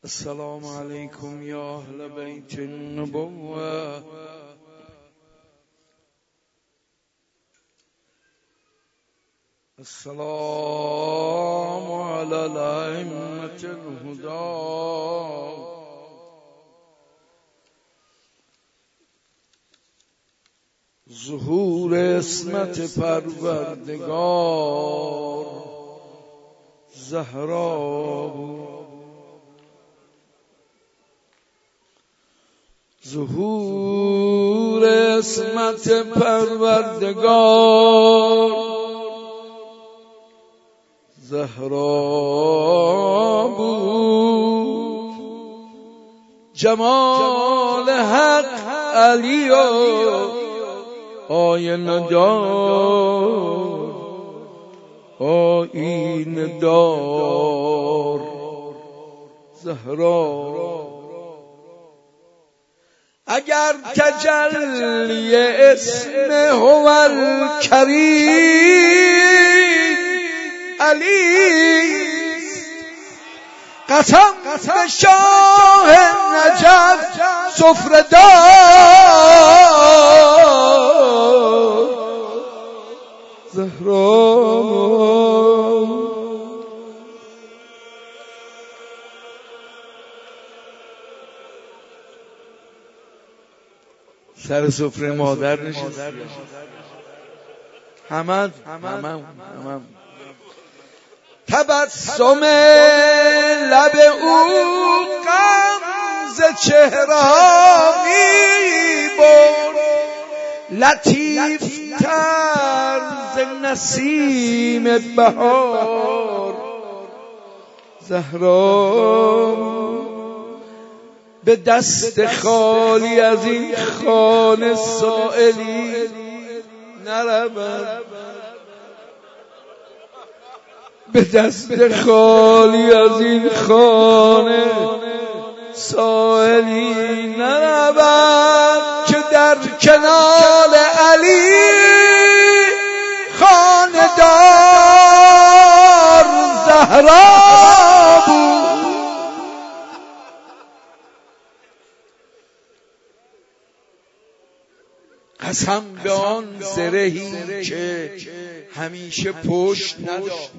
السلام عليكم يا أهل بيت النبوة. السلام على الأئمة الهدى. ظهور عصمت پروردگار زهرا بود. ظهور عصمت پروردگار زهرا بود. جمال حق علی و آینه دار، آینه دار زهرا. اگر تجلی اسم هو الکریم علی قسم به شاه نجف سفره دار زهرا. سر سفره مادر نشست، همه تبسم لب او غمز چهره ها می برد، لطیف تر ز نسیم بهار زهرا. به دست خالی از این خانه سائلی نرود، به دست خالی از این خانه سائلی نرود که در کنار علی خاندار زهرا بود. قسم به آن زرهی که همیشه پشت نداشت.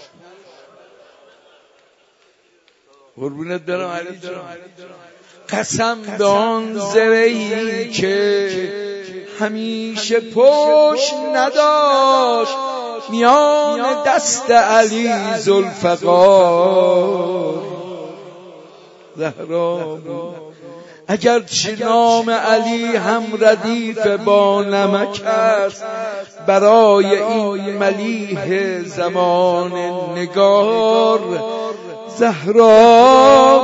قربونت برم علی جان. قسم به آن زرهی که همیشه پشت نداشت، میان دست علی ذوالفقار زهرا بود. اگرچه نام علی هم ردیف با نمک است، برای این ملیح زمان نگار زهرا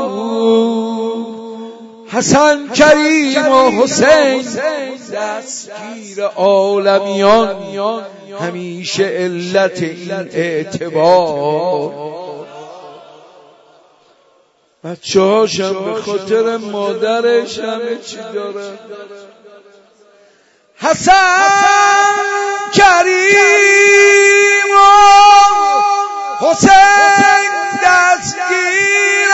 بود. حسن کریم و حسین دستگیر عالمیان، همیشه علت این اعتبار. بچه هاشم به خاطر مادرش همه چی دارن. حسن کریم و حسین دستگیر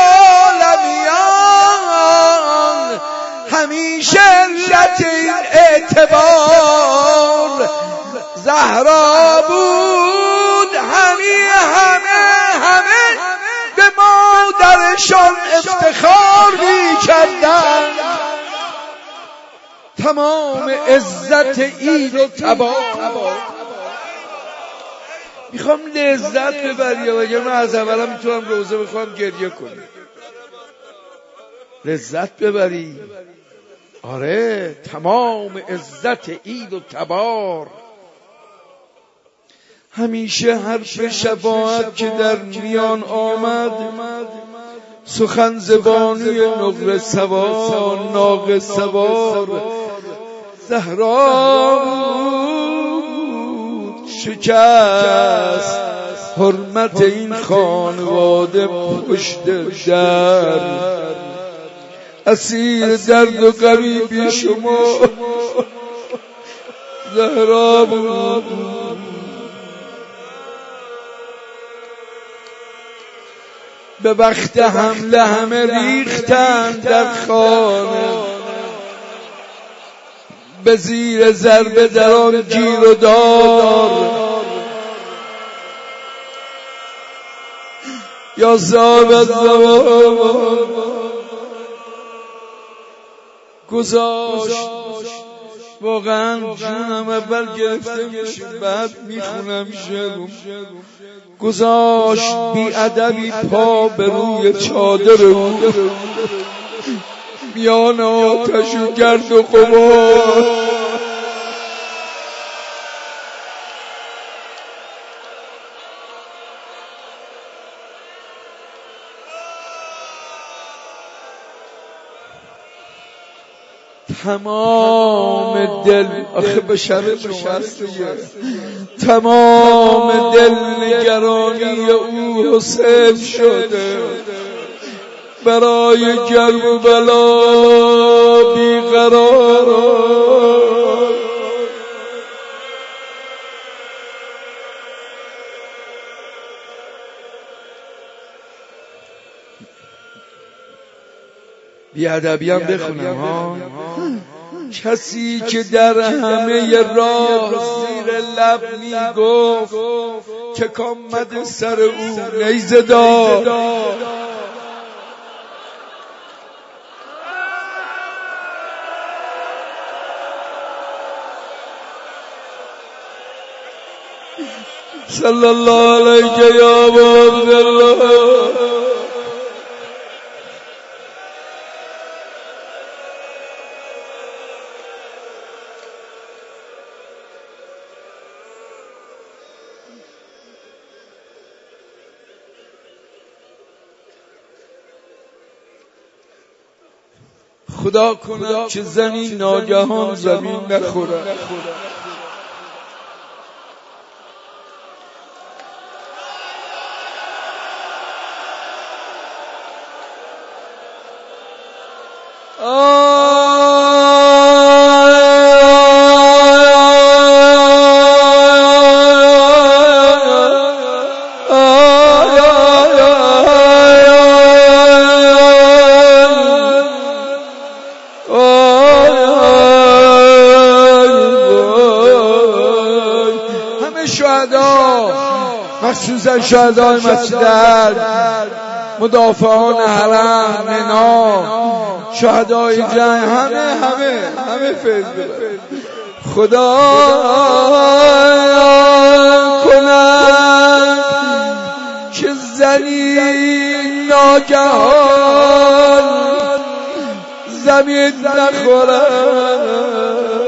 عالمیان، همیشه علت این اعتبار زهرا بود. همه به مادرشان افتخار می‌کردند. تمام عزت عید و تبار. میخوام لذت ببری، اگر من از اولم میتونم روزه بخوام گریه کنم. لذت ببری. آره، تمام عزت عید و تبار. همیشه حرف شفاعت که در میان آمد، سخن زبانی نقره سوار ناقه سوار زهرا بود. شکست حرمت این خانواده پشت در، اسیر درد و غریبی شما زهرا بود. به وقت حمله همه ریختن در خانه، به زیر ضربه در آن گیر و دار. یا صاحب الزمان گذاشت، واقعا جونم اول گرفته میشه بعد میخونم شعرم. گذاشت بی ادبی پا به روی چادر او، میان آتش و گرد و غبار. تمام دل آخه به شرط تمام دل نگرانی او حسین شده، برای گرم و بلا بیقرار. بیادبی هم بخونم ها. کسی که در همه راه زیر لب میگفت که کامد سر او نیزه دار. صلی الله علیه یا عبدالله. خدا کنه که زنی ناگهان زمین نخوره. مخصوصا شهدای مسجد ارج، مدافعان حرم، منا، شهدای جنگ، همه فیض ببرد. خدا کند که زنی ناگهان زمین نخورد،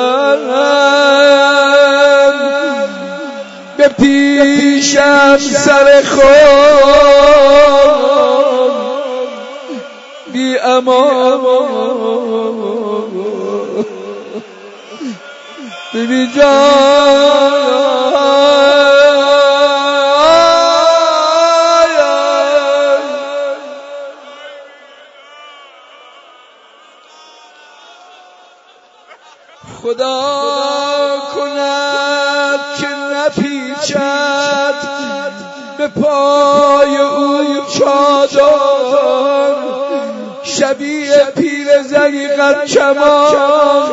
به پیشم سر خود بی امان بی جان. خدا کند که نپیچد به پای او چادر، شبیه پیرزنی قد کمان.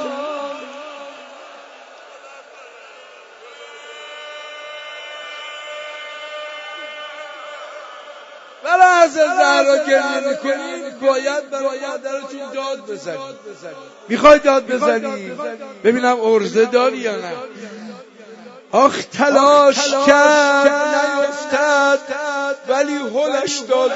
برای از زهرا گریه میکنید باید برای مادرتون داد بزنید. میخوای داد بزنی؟ ببینم عرضه داری یا نه. آخ تلاش کرد نیفتد ولی هلش داده.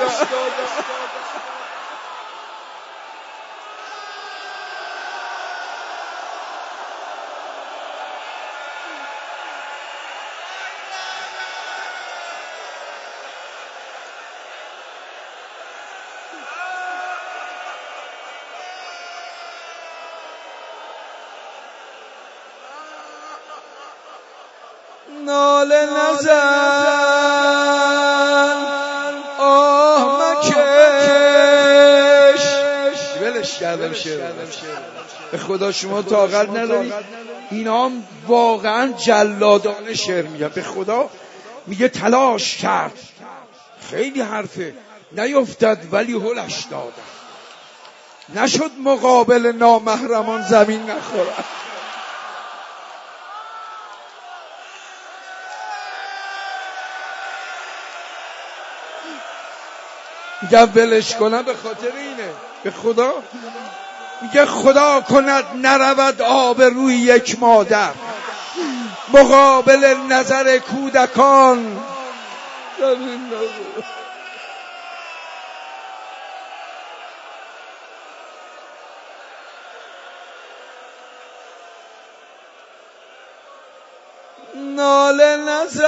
ناله نزن آه مکش. ولش کردم شعر. به خدا شما طاقت ندارید. اینا هم واقعا جلادانه شعر میگن. به خدا میگه تلاش کرد خیلی حرفه، نیفتد ولی هلش دادم، نشد مقابل نامحرمان زمین نخورد. میگه ولش کنم به خاطر اینه، به خدا میگه خدا کند نرود آب روی یک مادر مقابل نظر کودکان. ناله نزن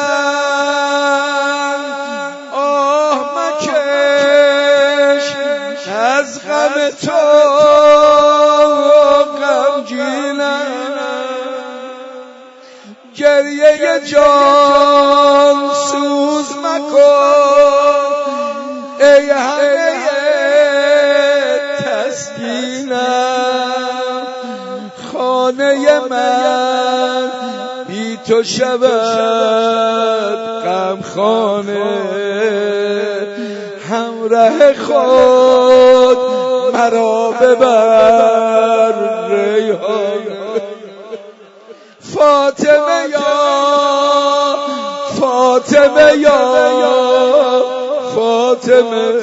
آه مکش از غم تو غمگینم، گریه جان سوز مکن ای همه تسکینم، خانه من بی تو شود غمخانه، همراه خود مرا ببر ریحانه. فاطمه یا فاطمه یا فاطمه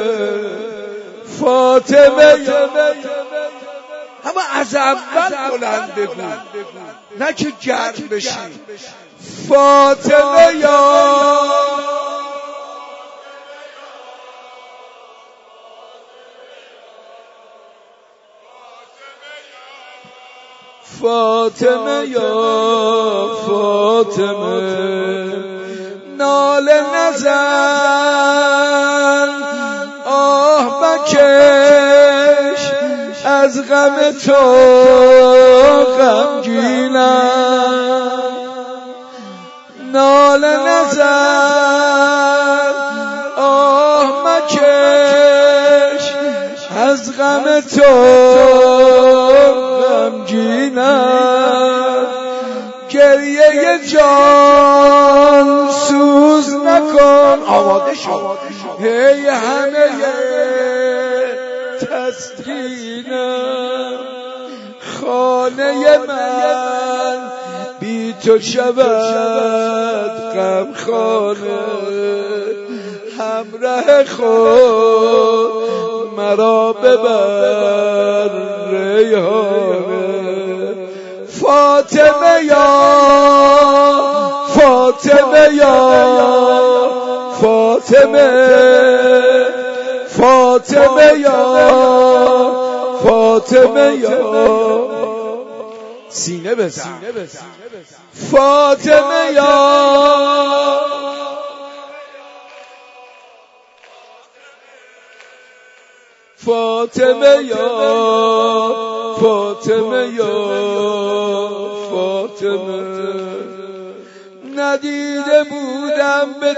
فاطمه یا، اما از اول بلند بگو نه که گرم بشی. فاطمه یا فاطمه یا فاطمه، ناله نزن آه مکش از غم تو غمگینم، ناله نزن آه مکش از غم تو غمگینم، گریه جان سوز نکن. آماده شو هی همه تسکینم، خانه من بی تو شود غمخانه، همراه خود مرا ببر ریحانه. فاطمه یا فاطمه یا فاطمه فاطمه یا فاطمه یا، سینه بزن فاطمه یا فاطمه یا فاطمه یا فاطمه، ندیده بودم به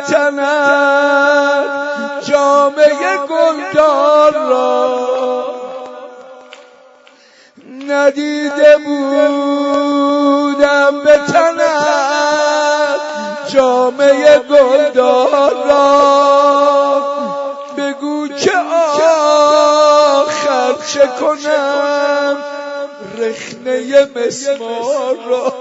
تنت جامه گلدار را، ندیده بودم به تنت جامه گلدار را، بگو که آخر چه کنم رخنه مسمار را.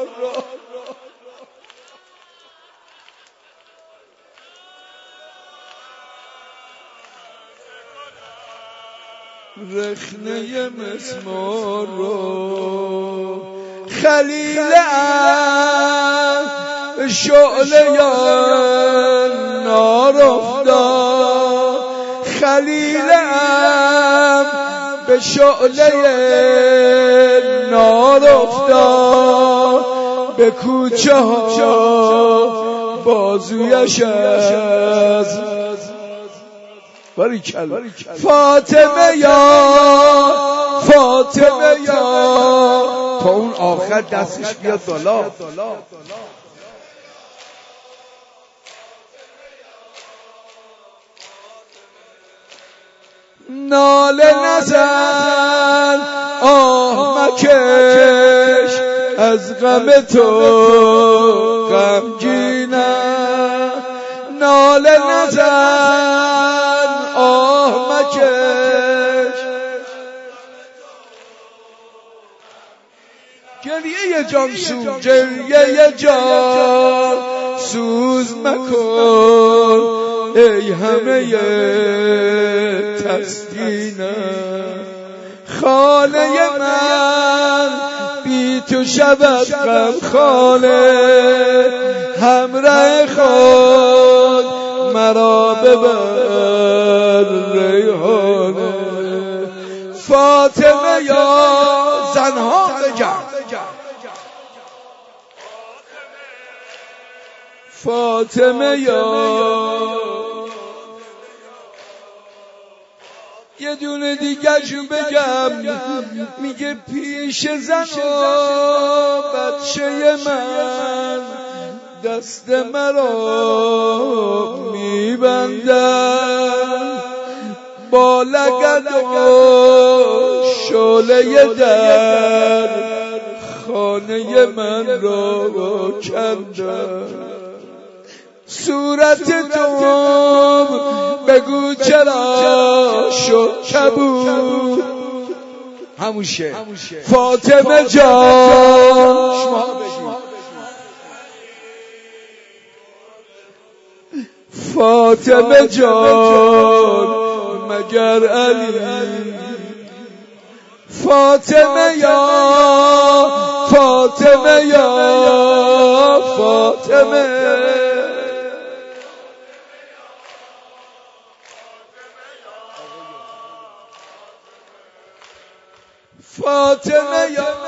رخنه مسمار را، خلیلم شعله یا نار افتاد، خلیلم به شعله نار افتاد، به کوچه ها بازویش از فاطمه یا فاطمه یا، تا اون آخر دستش بیاد بالا. ناله نزن آه مکش از غم تو غمگینم، ناله ناله نزن آه مکش، گریه جان سوز گریه جان سوز مکن ای همه تسکینم. خانه من بی تو شود غمخانه، همراه خود مرا ببر ریحانه. فاطمه یا زنها بگم، فاطمه یا یه دونه دیگه شو بگم، میگه پیش زن و بچه من دست مرا میبندن، با لگد و شعله در خانه من را کندن. صورت تو بگو چرا شد کبود، هموشه فاطمه جان شما فاطمه جان مگر علی، فاطمه یا فاطمه یا فاطمه، فاطمه یا